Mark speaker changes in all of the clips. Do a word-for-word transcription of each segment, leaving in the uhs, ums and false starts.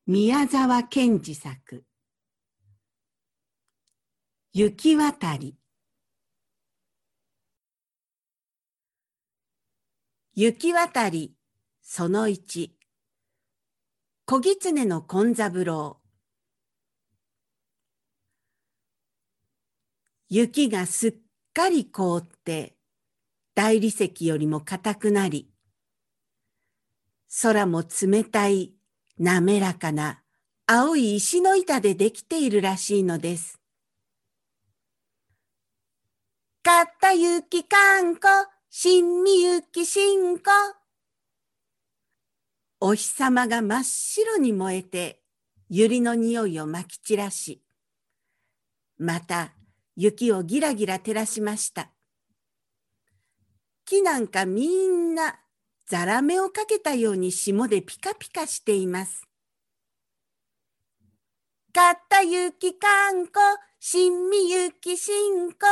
Speaker 1: 宮沢賢治作雪渡り。雪渡りそのいち、小狐の紺三郎。雪がすっかり凍って大理石よりも硬くなり、空も冷たい滑らかな青い石の板でできているらしいのです。かった雪かんこ、しんみ雪しんこ。お日様が真っ白に燃えて、百合の匂いをまき散らし、また雪をギラギラ照らしました。木なんかみんなザラメをかけたように霜でピカピカしています。かった雪かんこ、しんみ雪しんこ。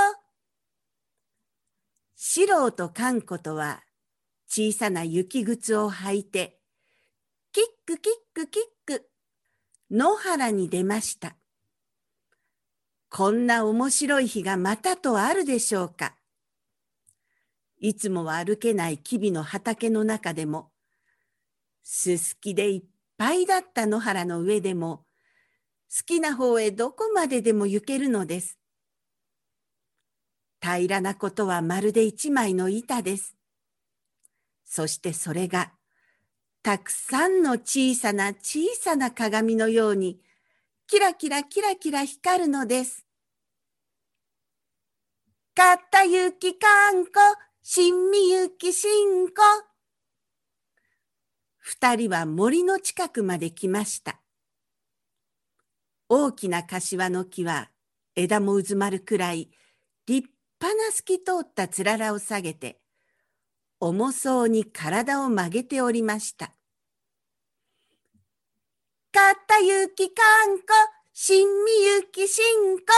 Speaker 1: 四郎とかんことは小さな雪靴を履いて、キックキックキック、野原に出ました。こんな面白い日がまたとあるでしょうか。いつもは歩けない木々の畑の中でも、すすきでいっぱいだった野原の上でも、好きな方へどこまででも行けるのです。平らなことはまるで一枚の板です。そしてそれが、たくさんの小さな小さな鏡のように、キラキラキラキラ光るのです。かった雪かんこ、しんみ雪しんこ。二人は森の近くまで来ました。大きな柏の木は枝もうずまるくらい立派な透き通ったつららを下げて、重そうに体を曲げておりました。かった雪かんこ、しんみ雪しんこ。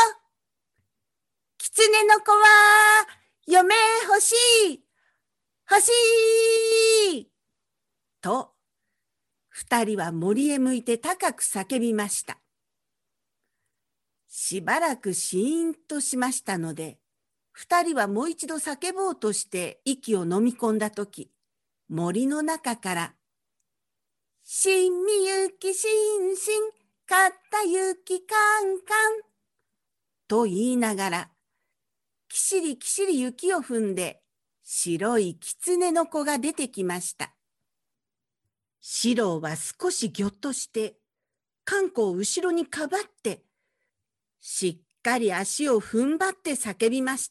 Speaker 1: 狐の子は嫁欲しい、欲しいと、二人は森へ向いて高く叫びました。しばらくシーンとしましたので、二人はもう一度叫ぼうとして息を飲み込んだとき、森の中から、しんみ雪しんしん、かった雪かんかん、と言いながら、きしりきしり雪を踏んで、白い狐の子が出てきました。四郎は少しぎょっとして、かんこを後ろにかばって、しっかり足を踏ん張って叫びました。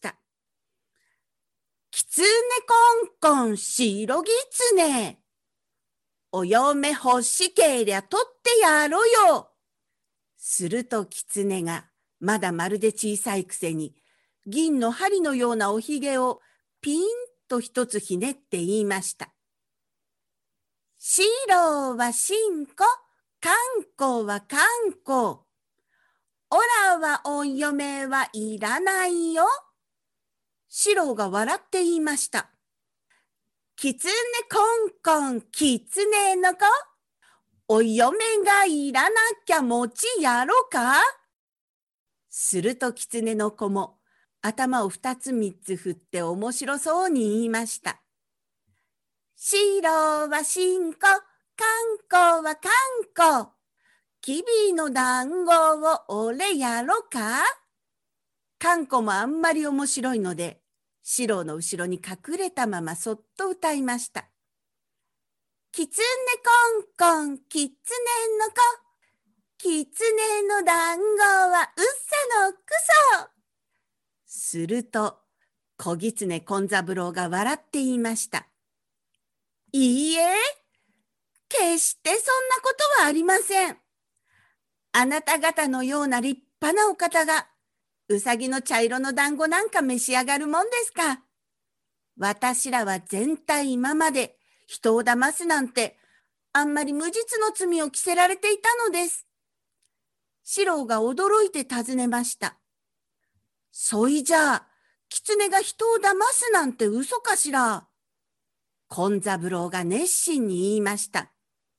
Speaker 1: 狐コンコン白狐、お嫁欲しけりゃ取ってやろよ。すると狐がまだまるで小さいくせに銀の針のようなおひげをピンと一つひねって言いました。四郎はしんこ、かんこはかんこ。おらはお嫁はいらないよ。四郎が笑って言いました。きつねこんこんきつねの子、お嫁がいらなきゃ持ちやろか。するときつねの子も頭を二つ三つ振って面白そうに言いました。四郎はしんこ、かんこはかんこ。きびの団子を俺やろか。かんこもあんまり面白いので、四郎の後ろに隠れたままそっと歌いました。きつねこんこんきつねの子、きつねの団子はうっさのくそ。すると小狐紺三郎が笑って言いました。いいえ、決してそんなことはありません。あなた方のような立派なお方がうさぎの茶色の団子なんか召し上がるもんですか。私らは全体今まで人を騙すなんてあんまり無実の罪を着せられていたのです。四郎が驚いて尋ねました。そいじゃあ、狐が人を騙すなんて嘘かしら。紺三郎が熱心に言いました。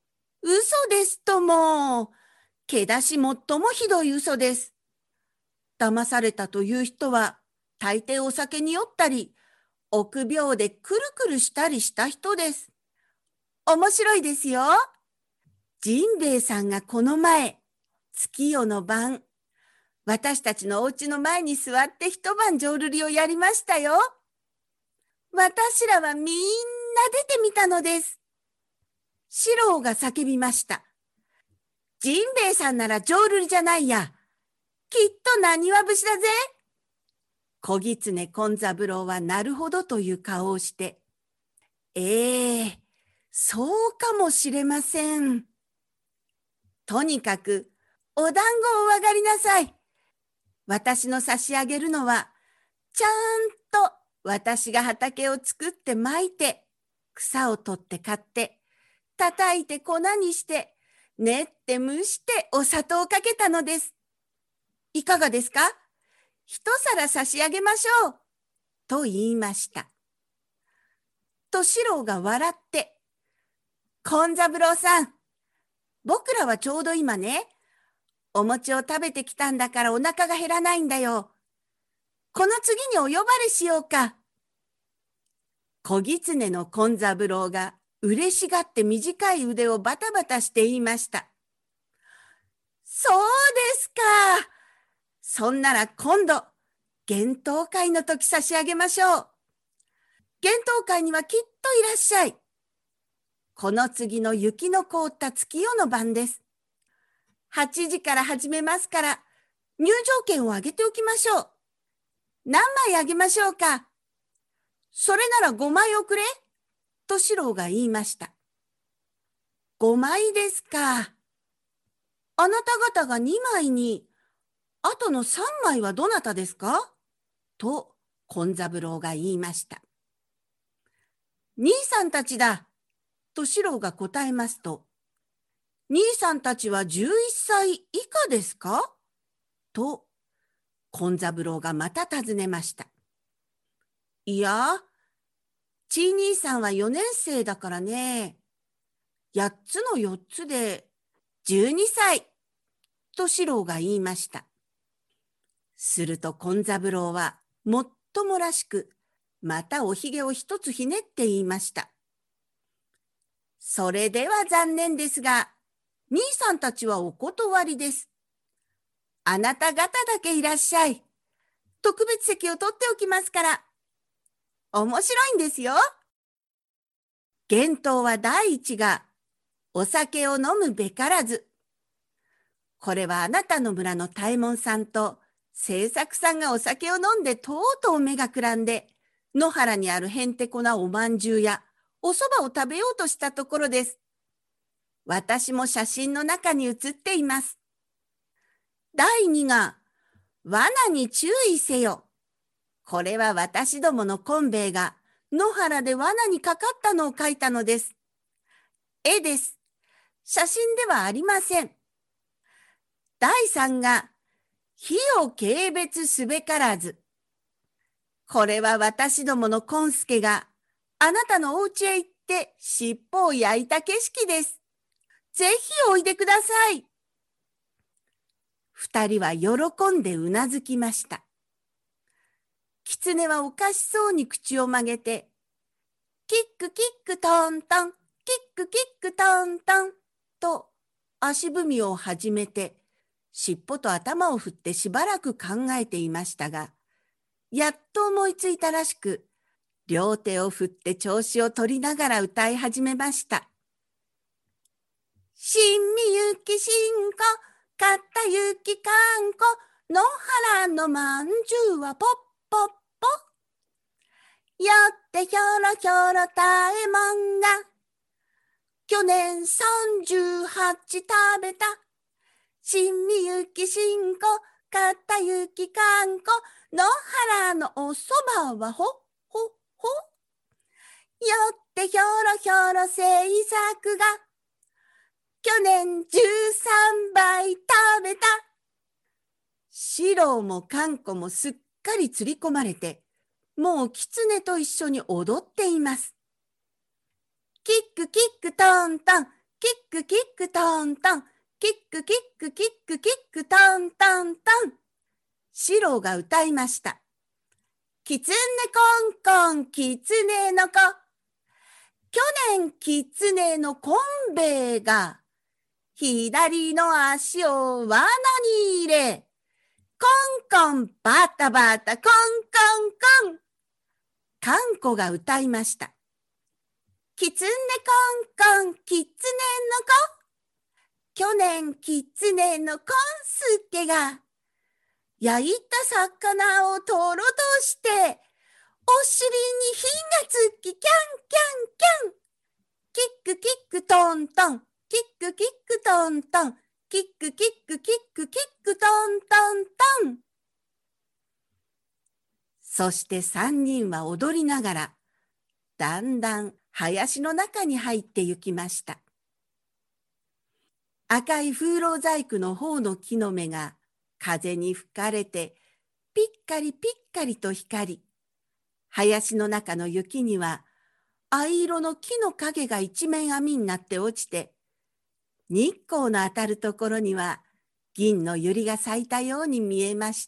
Speaker 1: 嘘ですとも。けだし最もひどい嘘です。騙されたという人は、大抵お酒に酔ったり、臆病でくるくるしたりした人です。面白いですよ。ジンベエさんがこの前、月夜の晩、私たちのお家の前に座って一晩浄瑠璃をやりましたよ。私らはみんな出てみたのです。シローが叫びました。ジンベエさんなら浄瑠璃じゃないや。きっとなにわ節だぜ。小狐紺三郎はなるほどという顔をして、ええ、そうかもしれません。とにかく、お団子をお上がりなさい。私の差し上げるのは、ちゃんと私が畑を作って巻いて、草を取って買って、叩いて粉にして、練って蒸してお砂糖をかけたのです。いかがですか？一皿差し上げましょう。と言いました。と四郎が笑って、紺三郎さん、僕らはちょうど今ね、お餅を食べてきたんだからお腹が減らないんだよ。この次にお呼ばれしようか。小狐の紺三郎が嬉しがって短い腕をバタバタして言いました。そうですか。そんなら今度、幻冬会の時差し上げましょう。幻冬会にはきっといらっしゃい。この次の雪の凍った月夜の晩です。はちじから始めますから、入場券をあげておきましょう。何枚あげましょうか。それならごまいおくれ。と四郎が言いました。ごまいですか。あなた方がにまいに、あとのさんまいはどなたですか？と紺三郎が言いました。兄さんたちだ。と四郎が答えますと、兄さんたちはじゅういっさい以下ですか？と紺三郎がまた尋ねました。いや、ちい兄さんはよねんせいだからね。やっつのよっつでじゅうにさい。と四郎が言いました。すると紺三郎はもっともらしく、またおひげを一つひねって言いました。それでは残念ですが、兄さんたちはお断りです。あなた方だけいらっしゃい。特別席を取っておきますから。面白いんですよ。幻冬は第一が、お酒を飲むべからず。これはあなたの村の大門さんと清作さんがお酒を飲んでとうとう目がくらんで、野原にあるへんてこなおまんじゅうやおそばを食べようとしたところです。私も写真の中に写っています。第二が、罠に注意せよ。これは私どもの昆兵衛が野原で罠にかかったのを描いたのです。絵です。写真ではありません。第三が、火を軽蔑すべからず。これは私どもの昆助があなたのお家へ行って尻尾を焼いた景色です。ぜひおいでください。二人は喜んでうなずきました。狐はおかしそうに口を曲げて、キックキックトントン、キックキックトントンと足踏みを始めて、尻尾と頭を振ってしばらく考えていましたが、やっと思いついたらしく、両手を振って調子を取りながら歌い始めました。新みゆきしんこ、かったゆきかんこ、野原のまんじゅうはポッポッポ。よってひょろひょろたえもんが、去年さんじゅうはち食べた。新みゆきしんこ、かったゆきかんこ、野原のおそばはほ、ほ、ほ。よってひょろひょろ制作が、去年じゅうさんばい食べた。四郎もかんこもすっかりつり込まれて、もう狐と一緒に踊っています。キックキックトントン、 キックキックトントン、キックキックキックキックトントントン。シロが歌いました。キツネコンコン、キツネの子。去年キツネのコンベイが左の足を罠に入れ、コンコンバタバタコンコンコン。カンコが歌いました。キツネコンコン、キツネの子。去年キツネのコンスケが焼いた魚をとろとしてお尻に火がつきキャンキャンキャン。キックキックトントン、キックキックトントン、キックキックキックキックトントントン。そして三人は踊りながらだんだん林の中に入ってゆきました。赤い風浪細工の方の木の芽が風に吹かれてピッカリピッカリと光り、林の中の雪には藍色の木の影が一面網になって落ちて、日光の当たるところには銀の百合が咲いたように見えました。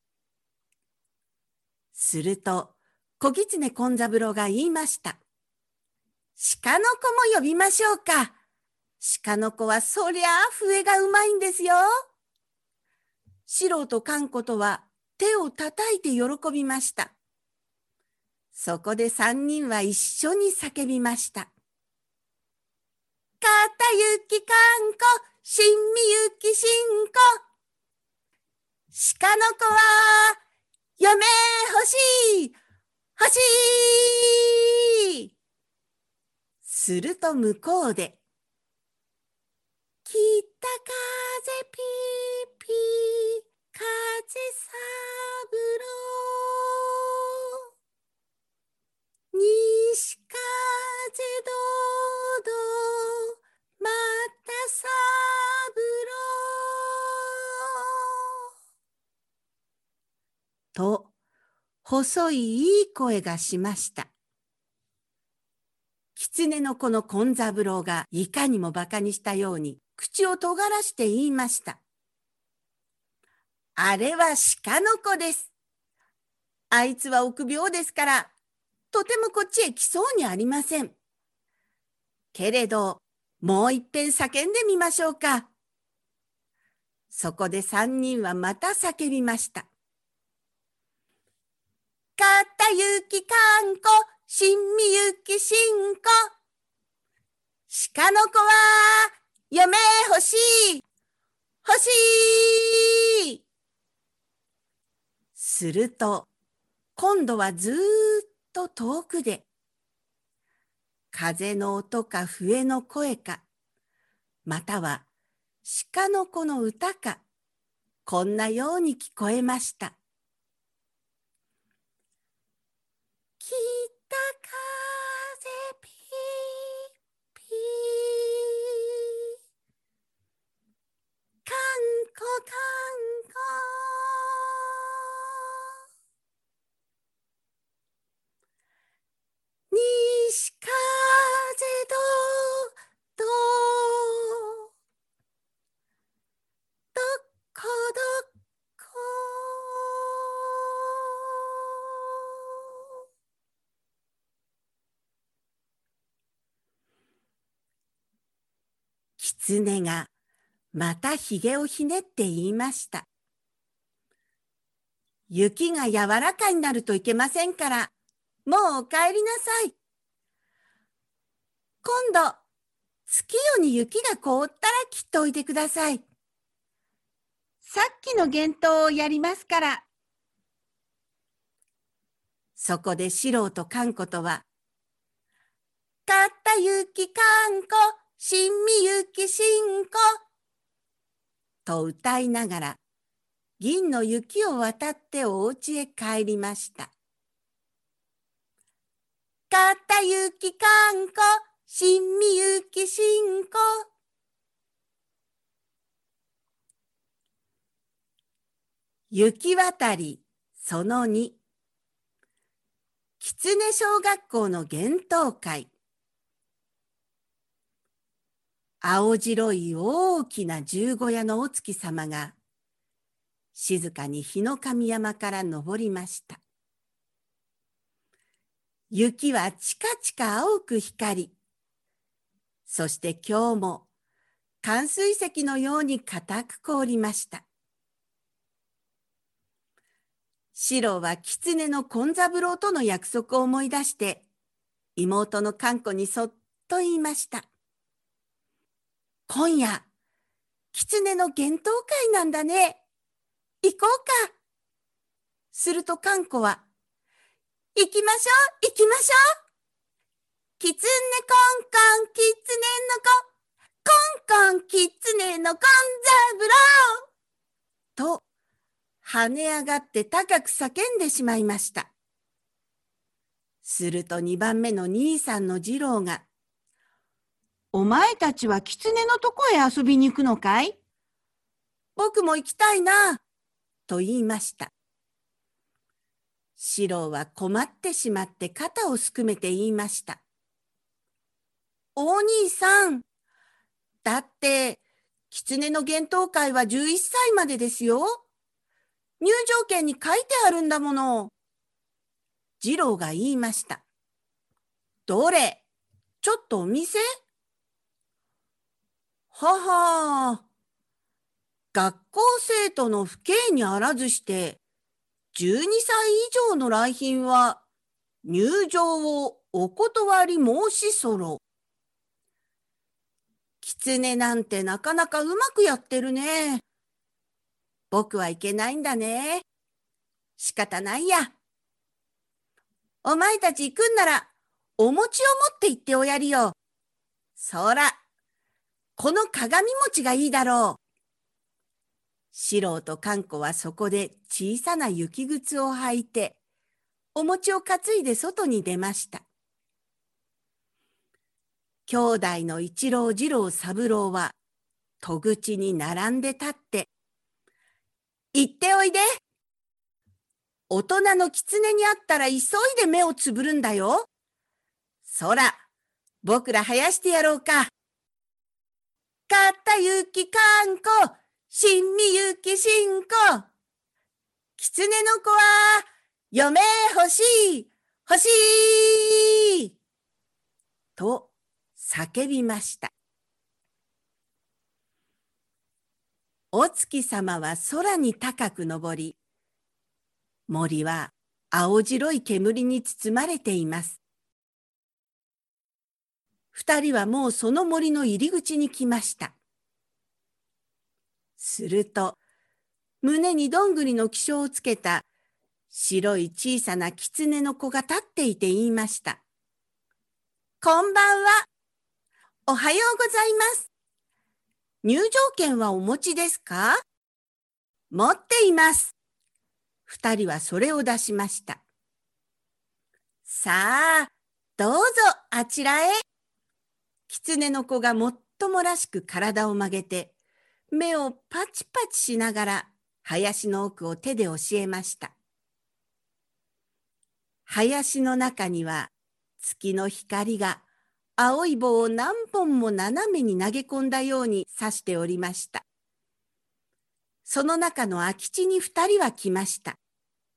Speaker 1: すると小狐紺三郎が言いました。鹿の子も呼びましょうか。鹿の子はそりゃあ笛がうまいんですよ。シロとカンコとは手をたたいて喜びました。そこで三人は一緒に叫びました。かたゆきかんこ、しんみゆきしんこ。鹿の子は嫁欲しい欲しい。すると向こうで、北風ピーピー、風さぶろう。西風どうどう、またさぶろう。と、細いいい声がしました。狐の子の紺三郎がいかにもバカにしたように口を尖らして言いました。あれは鹿の子です。あいつは臆病ですから、とてもこっちへ来そうにありません。けれど、もういっぺん叫んでみましょうか。そこで三人はまた叫びました。かたゆきかんこ、しんみゆきしんこ。鹿の子は嫁欲しい欲しい。すると今度はずーっと遠くで風の音か笛の声か、または鹿の子の歌か、こんなように聞こえました。北風ピーピー、かんこかんこ。西風どうどう、どこどこ。狐がまたひげをひねって言いました。雪が柔らかになるといけませんから、もうお帰りなさい。今度、月夜に雪が凍ったらきっとおいでください。さっきの幻冬をやりますから。そこでシロとカンコとは、かたゆきかんこ、しんみゆきしんこ。と歌いながら、銀の雪を渡ってお家へ帰りました。かたゆきかんこ、しんみゆきしんこ。雪渡りそのに、狐小学校の幻冬会。 青白い大きな十五夜のお月様が静かに日の神山から登りました。雪はチカチカ青く光り、そして今日も寒水石のように固く凍りました。シロは狐の紺三郎との約束を思い出して、妹のかんこにそっと言いました。今夜、狐の幻冬会なんだね。行こうか。するとかんこは、行きましょう、行きましょう。狐コンコン、狐の子、コンコン、狐のコン三郎と、跳ね上がって高く叫んでしまいました。するとにばんめの兄さんの次郎が、お前たちは狐のとこへ遊びに行くのかい？僕も行きたいな、と言いました。四郎は困ってしまって肩をすくめて言いました。お兄さん、だって、狐の幻冬会はじゅういっさいまでですよ。入場券に書いてあるんだもの。次郎が言いました。どれ？ちょっとお見せ？ははー。学校生徒の父兄にあらずして、じゅうにさい以上の来賓は、入場をお断り申しそろ。狐なんてなかなかうまくやってるね。僕はいけないんだね。仕方ないや。お前たち行くんなら、お餅を持って行っておやりよ。そら、この鏡餅がいいだろう。四郎とかんこはそこで小さな雪靴を履いて、お餅を担いで外に出ました。兄弟の一郎二郎三郎は、戸口に並んで立って、行っておいで。大人の狐に会ったら急いで目をつぶるんだよ。そら、僕ら生やしてやろうか。かたゆきかんこ、しんみゆきしんこ。狐の子は、嫁欲しい、欲しいと叫びました。お月様は空に高く昇り、森は青白い煙に包まれています。二人はもうその森の入り口に来ました。すると、胸にどんぐりの気性をつけた白い小さな狐の子が立っていて言いました。こんばんは。おはようございます。入場券はお持ちですか？持っています。二人はそれを出しました。さあ、どうぞあちらへ。狐の子がもっともらしく体を曲げて、目をパチパチしながら林の奥を手で教えました。林の中には月の光が青い棒を何本も斜めに投げ込んだように刺しておりました。その中の空き地に二人は来ました。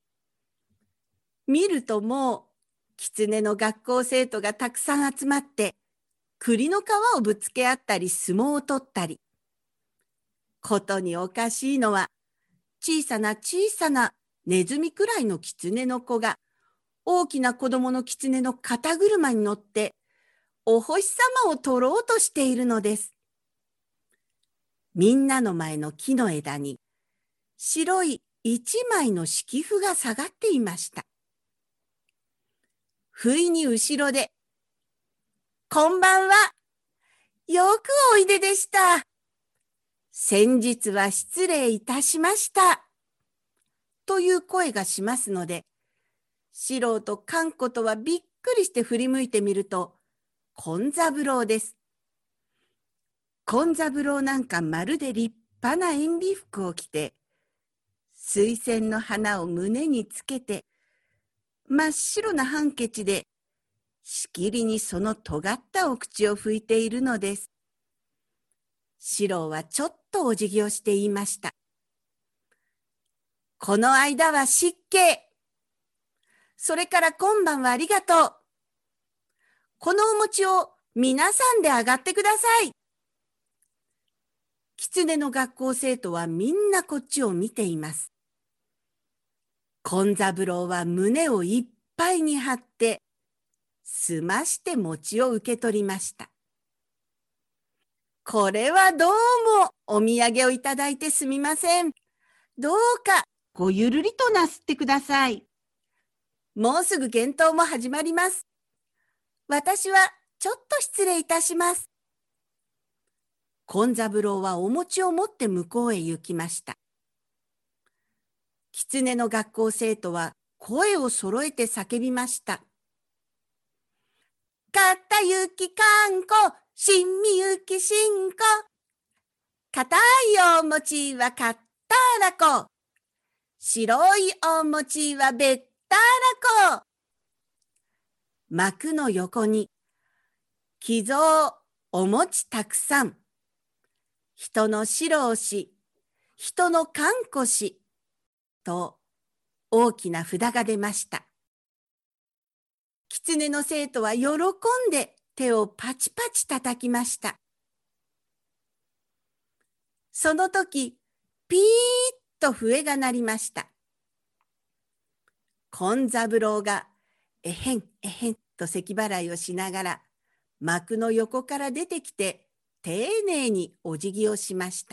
Speaker 1: 見るともう狐の学校生徒がたくさん集まって栗の皮をぶつけ合ったり相撲を取ったり。ことにおかしいのは小さな小さなネズミくらいの狐の子が大きな子供の狐の肩車に乗ってお星様を取ろうとしているのです。みんなの前の木の枝に白い一枚の敷布が下がっていました。不意に後ろで、こんばんは。よくおいででした。先日は失礼いたしました。という声がしますので、四郎とかんことはびっくりして振り向いてみると、紺三郎です。紺三郎なんかまるで立派な燕尾服を着て、水仙の花を胸につけて、真っ白なハンケチで、しきりにその尖ったお口を拭いているのです。 四郎はちょっとお辞儀をして言いました。この間は失敬。それから今晩はありがとう。このお餅を皆さんであがってください。狐の学校生徒はみんなこっちを見ています。紺三郎は胸をいっぱいに張って、すまして餅を受け取りました。これはどうもお土産をいただいてすみません。どうかごゆるりとなすってください。もうすぐ検討も始まります。私はちょっと失礼いたします。紺三郎はお餅を持って向こうへ行きました。狐の学校生徒は声を揃えて叫びました。かたゆきかんこ、しんみゆきしんこ。かたいお餅はかったらこ。白いお餅はべったらこ。幕の横に、寄贈お餅たくさん。人の白し、人のかんこし。と大きな札が出ました。狐の生徒は喜んで手をパチパチ叩きました。その時、ピーッと笛が鳴りました。紺三郎がえへんえへんと咳払いをしながら幕の横から出てきて丁寧にお辞儀をしました。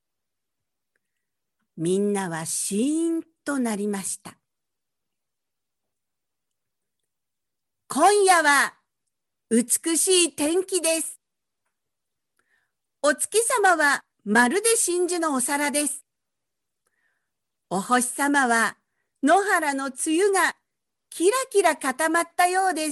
Speaker 1: みんなはシーンとなりました。今夜は美しい天気です。お月様はまるで真珠のお皿です。お星様は野原の梅雨がキラキラ固まったようです。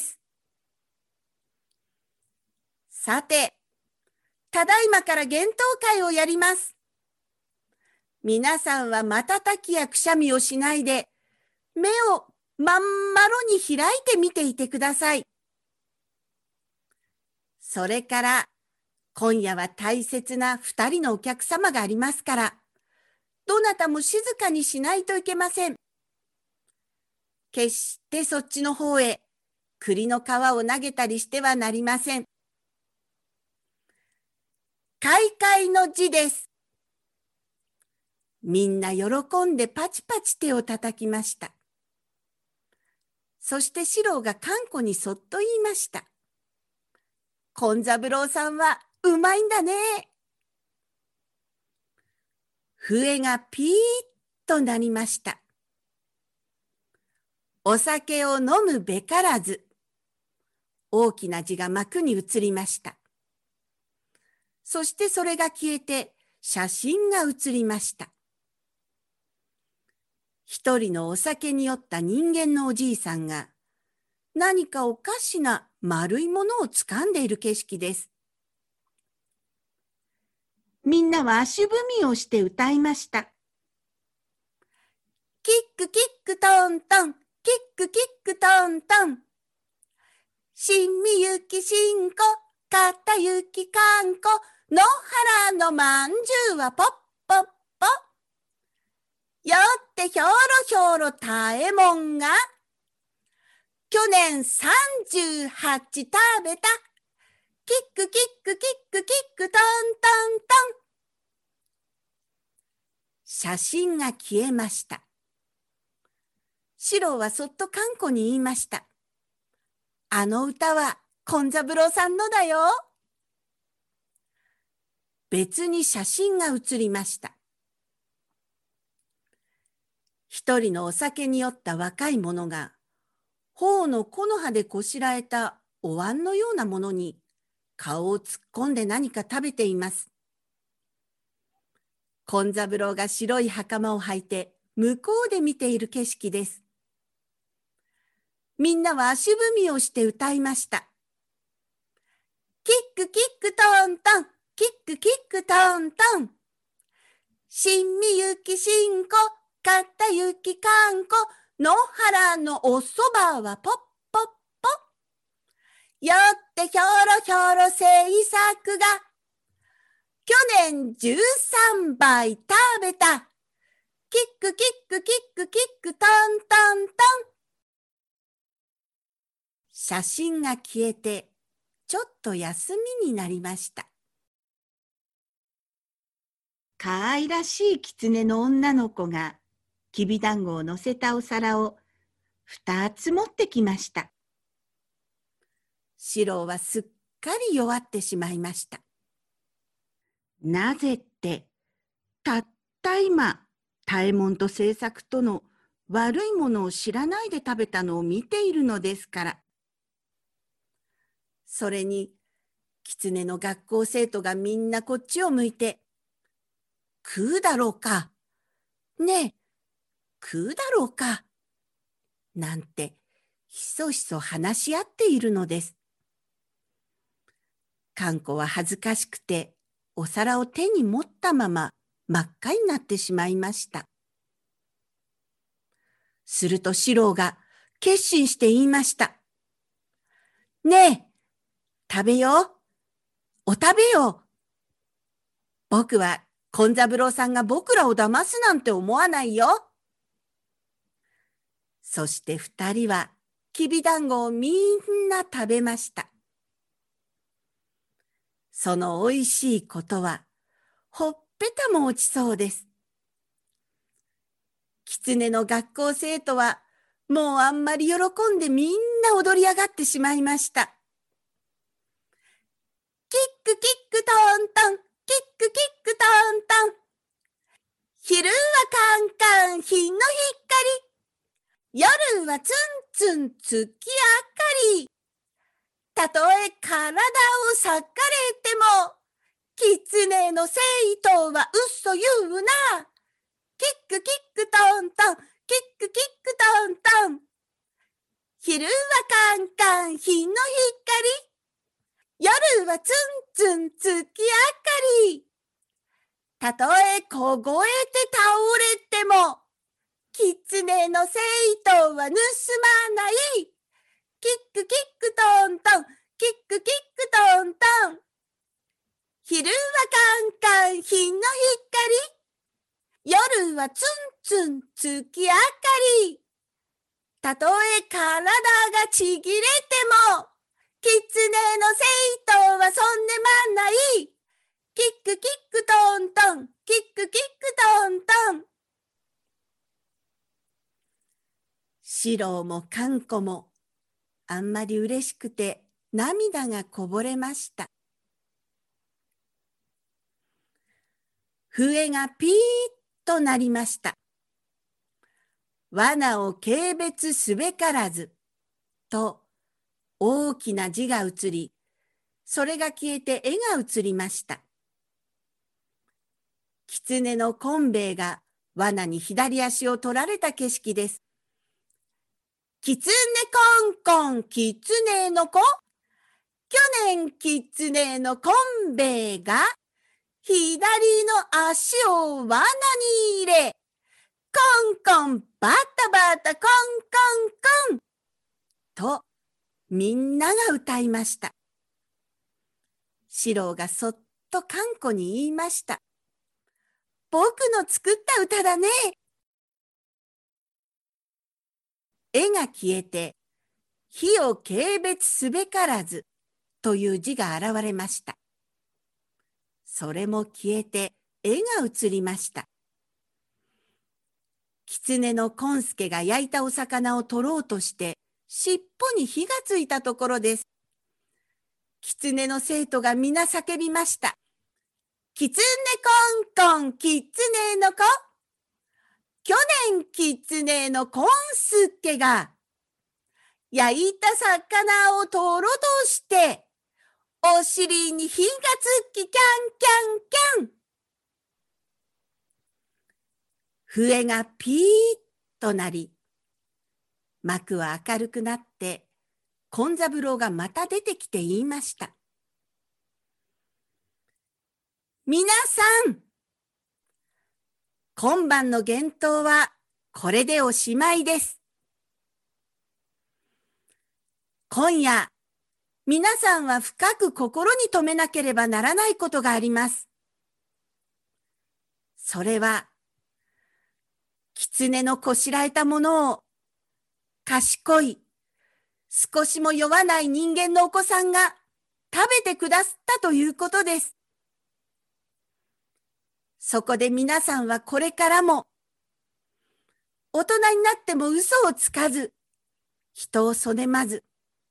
Speaker 1: さて、ただいまから幻灯会をやります。皆さんは瞬きやくしゃみをしないで、目をまん丸に開いて見ていてください。それから、今夜は大切な二人のお客様がありますから、どなたも静かにしないといけません。決してそっちの方へ栗の皮を投げたりしてはなりません。開会の辞です。みんな喜んでパチパチ手を叩きました。そして四郎がかんこにそっと言いました。紺三郎さんはうまいんだね。笛がピーッと鳴りました。お酒を飲むべからず。大きな字が幕に映りました。そしてそれが消えて写真が写りました。一人のお酒に酔った人間のおじいさんが何かおかしな丸いものをつかんでいる景色です。みんなは足踏みをして歌いました。キックキックトントン、キックキックトントン。しんみゆきしんこ、かたゆきかんこ、野原のまんじゅうはポッポッポ。よってひょろひょろたえもんが、去年さんじゅうはち食べた。キックキックキックキックトントントン。写真が消えました。四郎はそっとかんこに言いました。あの歌は紺三郎さんのだよ。別に写真が写りました。一人のお酒に酔った若い者が、頬の木の葉でこしらえたお椀のようなものに顔を突っ込んで何か食べています。紺三郎が白い袴を履いて向こうで見ている景色です。みんなは足踏みをして歌いました。キックキックトントン、キックキックトントン。しんみゆきしんこ、かたゆきかんこ、野原のおそばはポッポッポ。よってひょろひょろ制作が、去年じゅうさんばい食べた。キックキックキックキックトントントン。写真が消えて、ちょっと休みになりました。かわいらしい狐の女の子がきびだんごを乗せたお皿を二つ持ってきました。シロはすっかり弱ってしまいました。なぜって、たった今、多右衛門と清作との悪いものを知らないで食べたのを見ているのですから。それに、狐の学校生徒がみんなこっちを向いて、食うだろうか。ねえ、食うだろうか。なんて、ひそひそ話し合っているのです。かんこは恥ずかしくて、お皿を手に持ったまま真っ赤になってしまいました。すると四郎が決心して言いました。ねえ、食べよう。お食べよう。僕は勘三郎さんが僕らを騙すなんて思わないよ。そして二人はきびだんごをみんな食べました。そのおいしいことはほっぺたも落ちそうです。狐の学校生徒はもうあんまり喜んでみんな踊り上がってしまいました。キックキックトントン、キックキックトントン。昼はカンカン日の光、夜はツンツン月明かり。たとえ体を裂かれても、狐の生徒は嘘言うな。キックキックトントン、キックキックトントン。昼はカンカン日の光、夜はツンツン月明かり。たとえ凍えて倒れても、狐の生徒は盗まない。キックキックトントン、キックキックトントン。昼はカンカン日の光、夜はツンツン月明かり。たとえ体がちぎれても、狐の生徒はそんでまない。キックキックトントン、キックキックトントン。四郎もかんこもあんまり嬉しくて涙がこぼれました。笛がピーッと鳴りました。罠を軽蔑すべからずと大きな字が映り、それが消えて絵が映りました。狐の昆兵衛が罠に左足を取られた景色です。狐コンコン、狐の子。去年狐の昆兵衛が左の足を罠に入れ、コンコン、バタバタ、コンコンコンとみんなが歌いました。四郎がそっとかんこに言いました。僕の作った歌だね。絵が消えて、火を軽蔑すべからずという字が現れました。それも消えて絵が映りました。狐の権助が焼いたお魚を取ろうとして尻尾に火がついたところです。狐の生徒が皆叫びました。狐コンコン、狐の子。去年狐の権助が焼いた魚を取ろうとしてお尻に火がつきキャンキャンキャン。笛がピーッとなり、幕は明るくなって、勘三郎がまた出てきて言いました。皆さん、今晩の幻冬はこれでおしまいです。今夜、皆さんは深く心に留めなければならないことがあります。 それは、狐のこしらえたものを、賢い、少しも酔わない人間のお子さんが食べてくださったということです。そこで皆さんはこれからも、大人になっても嘘をつかず、人をそねまず、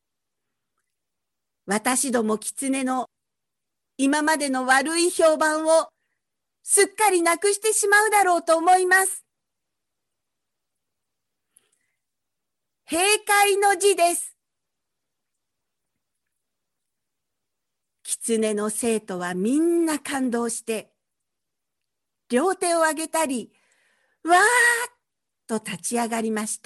Speaker 1: 私ども狐の今までの悪い評判をすっかりなくしてしまうだろうと思います。閉会の辞です。狐の生徒はみんな感動して、両手を上げたり、わーっと立ち上がりました。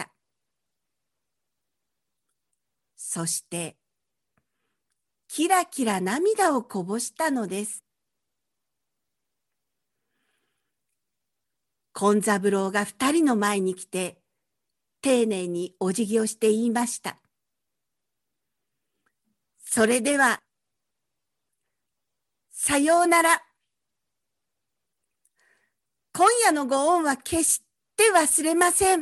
Speaker 1: そして、キラキラ涙をこぼしたのです。金三郎が二人の前に来て、丁寧にお辞儀をして言いました。それでは、さようなら。今夜のご恩は決して忘れません。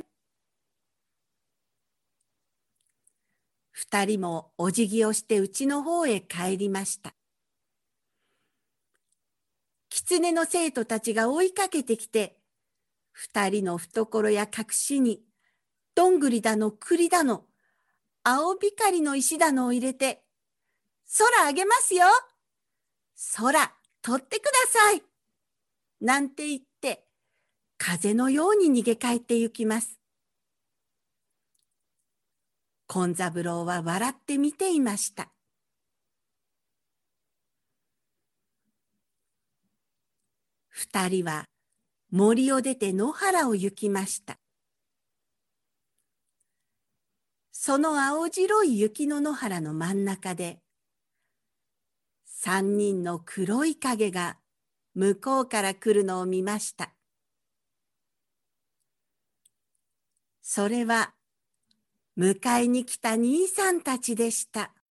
Speaker 1: 二人もお辞儀をして家の方へ帰りました。狐の生徒たちが追いかけてきて、二人の懐や隠しに、どんぐりだの栗だの、青光の石だのを入れて、空あげますよ。空取ってください。なんて言って、風のように逃げ帰ってゆきます。金三郎は笑って見ていました。二人は森を出て野原を行きました。その青白い雪の野原の真ん中で、三人の黒い影が向こうから来るのを見ました。それは迎えに来た兄さんたちでした。